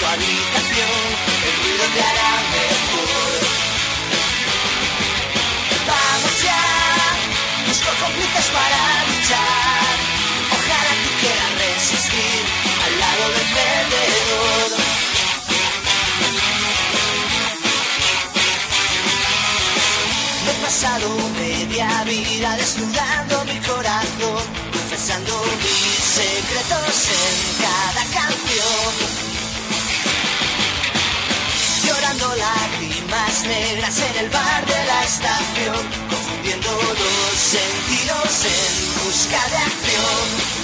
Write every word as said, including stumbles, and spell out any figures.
habitación, el ruido te hará mejor. Vamos ya, busco cómplices para luchar. Ojalá tú quieras resistir al lado del perdedor. Me he pasado media vida desnudando mi corazón, confesando mis secretos en cada canción, llorando lágrimas negras en el bar de la estación, confundiendo los sentidos en busca de acción.